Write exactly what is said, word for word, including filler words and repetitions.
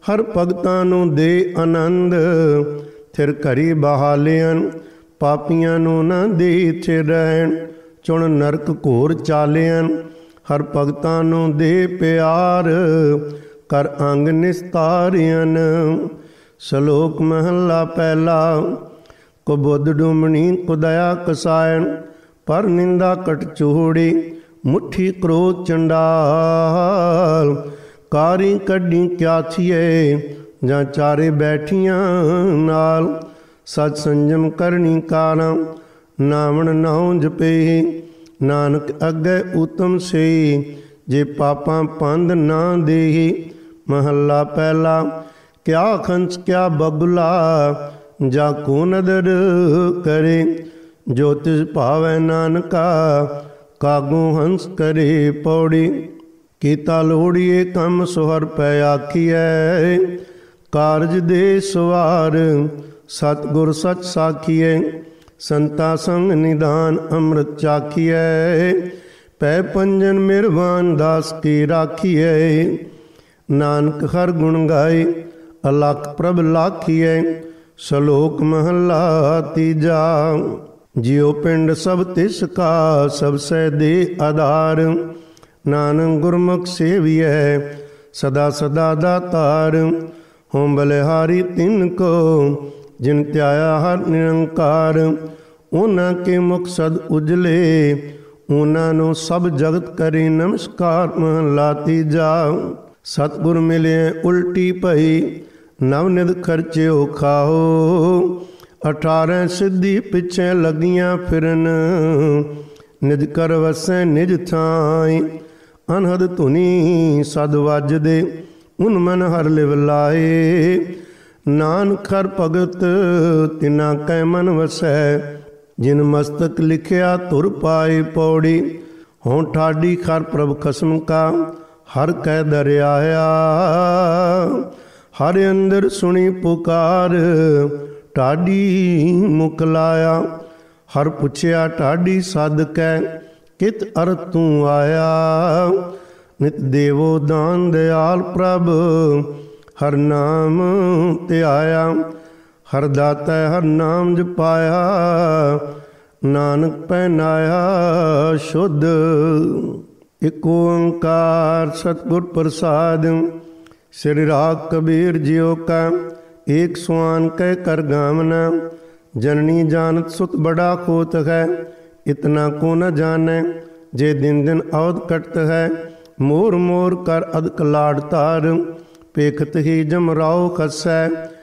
ਹਰ ਭਗਤਾਂ ਨੂੰ ਦੇ ਆਨੰਦ, ਥਿਰ ਘਰੀ ਬਹਾਲਿਆਂ ਪਾਪੀਆਂ ਨੂੰ ਨਾ ਦੇ ਇੱਥੇ ਰਹਿਣ। ਚੁਣ ਨਰਕ ਘੋਰ ਚਾਲਿਆਂ ਹਰ ਭਗਤਾਂ ਨੂੰ ਦੇ ਪਿਆਰ, ਕਰ ਅੰਗ ਨਿਸਤਾਰਿਆਂ। ਸ਼ਲੋਕ ਮਹੱਲਾ ਪਹਿਲਾ। ਕੋ ਬੁੱਧ ਡੂਮਣੀ ਕੋ ਦਇਆ ਕਸਾਇਣ, ਪਰ ਨਿੰਦਾ ਕਟ ਚੋੜੀ ਮੁੱਠੀ ਕ੍ਰੋਧ ਚੰਡਾਲ। ਕਾਰੀ ਕੱਢੀ ਕਿਆ ਥੀਏ ਜਾਂ ਚਾਰੇ ਬੈਠੀਆਂ ਨਾਲ, ਸਤ ਸੰਜਮ ਕਰਨੀ ਕਾਰਾਂ ਨਾਵਣ ਨਾਉ ਜਪੇ। ਨਾਨਕ ਅੱਗੇ ਉਤਮ ਸੇ ਜੇ ਪਾਪਾਂ ਪੰਧ ਨਾ ਦੇਹੀ। ਮਹੱਲਾ ਪਹਿਲਾ। ਕਿਆ ਖੰਚ ਕਿਆ ਬਬਲਾ ਜਾ ਕੋ ਨਦਰ ਕਰੇ, ਜੋ ਤਿਸ ਭਾਵੈ ਨਾਨਕਾ ਕਾਗੂ ਹੰਸ ਕਰੇ। ਪੌੜੀ। ਕੀਤਾ ਲੋੜੀਏ ਕੰਮ ਸੋ ਹਰਿ ਪੈ ਆਖੀਐ, ਕਾਰਜ ਦੇ ਸਵਾਰ ਸਤਿਗੁਰ ਸਚ ਸਾਖੀਐ। ਸੰਤਾ ਸੰਗ ਨਿਦਾਨ ਅੰਮ੍ਰਿਤ ਚਾਖੀਐ, ਪੈ ਪੰਜਨ ਮਿਹਰਬਾਨ ਦਾਸ ਕੀ ਰਾਖੀਐ। ਨਾਨਕ ਹਰ ਗੁਣ ਗਾਏ ਅਲਖ ਪ੍ਰਭ ਲਾਖੀਐ। ਸ਼ਲੋਕ ਮਹੱਲਾ ਤੀਜਾ। ਜਿਉ ਪਿੰਡ ਸਭ ਤਿਸ ਕਾ, ਸਭ ਸੈ ਦੇ ਆਧਾਰ। ਨਾਨਕ ਗੁਰਮੁਖ ਸੇਵੀਐ ਸਦਾ ਸਦਾ ਦਾਤਾਰ। ਹੋਂ ਬਲਿਹਾਰੀ ਤਿਨ ਕੋ ਜਿਨ ਧਿਆਇਆ ਹਰ ਨਿਰੰਕਾਰ। ਉਹਨਾਂ ਕੇ ਮੁਖ ਸਦ ਉਜਲੇ, ਉਹਨਾਂ ਨੂੰ ਸਭ ਜਗਤ ਕਰੇ ਨਮਸਕਾਰ। ਮਹੱਲਾ ਤੀਜਾ। ਸਤਿਗੁਰ ਮਿਲਿਆ ਉਲਟੀ ਭਈ, ਨਵ ਨਿਧ ਖਰਚਿਓ ਖਾਓ। ਅਠਾਰਾਂ ਸਿੱਧੀ ਪਿੱਛੇ ਲੱਗੀਆਂ ਫਿਰਨ, ਨਿਜ ਕਰ ਵਸੈ ਨਿਜ ਥਾਈ। ਅਨਹਦ ਧੁਨੀ ਸਦ ਵੱਜਦੇ, ਉਨ ਮਨ ਹਰ ਲਿਵ ਲਾਏ। ਨਾਨਕ ਹਰ ਭਗਤ ਤਿਨਾ ਕੈ ਮਨ ਵਸੈ, ਜਿਨ ਮਸਤਕ ਲਿਖਿਆ ਧੁਰ ਪਾਏ। ਪੌੜੀ। ਹੋਂ ਠਾਡੀ ਖਰ ਪ੍ਰਭ ਖਸਮ ਕਾ, ਹਰ ਕੈ ਦਰਿਆਇਆ। ਹਰ ਅੰਦਰ ਸੁਣੀ ਪੁਕਾਰ, ਢਾਡੀ ਮੁਖ ਲਾਇਆ। ਹਰ ਪੁੱਛਿਆ ਢਾਡੀ ਸਦ ਕੈ, ਕਿਤ ਅਰਥ ਤੂੰ ਆਇਆ। ਨਿਤ ਦੇਵੋ ਦਾਨ ਦਿਆਲ ਪ੍ਰਭ, ਹਰ ਨਾਮ ਧਿਆਇਆ। ਹਰ ਦਾਤਾ ਹਰ ਨਾਮ ਜਪਾਇਆ, ਨਾਨਕ ਪਹਿਨਾਇਆ ਸ਼ੁੱਧ। ਇਕ ਓੰਕਾਰ ਸਤਿਗੁਰ ਪ੍ਰਸਾਦਿ। ਸ੍ਰੀ ਰਾਗ ਕਬੀਰ ਜਿਉ ਕਾ, ਏਕ ਸੁਆਨ ਕਹਿ ਕਰ ਗਾਵਨਾ। ਜਨਨੀ ਜਾਨਤ ਸੁਤ ਬੜਾ ਖੋਤ ਹੈ, ਇਤਨਾ ਕੋ ਨ ਜਾਣੈ। ਜੇ ਦਿਨ ਦਿਨ ਅਵਧ ਕਟਤ ਹੈ, ਮੋਰ ਮੋਰ ਕਰ ਅਦਕ ਲਾੜ ਧਾਰ। ਪੇਖਤ ਹੀ ਜਮ ਰਾਉ ਖਸੈ,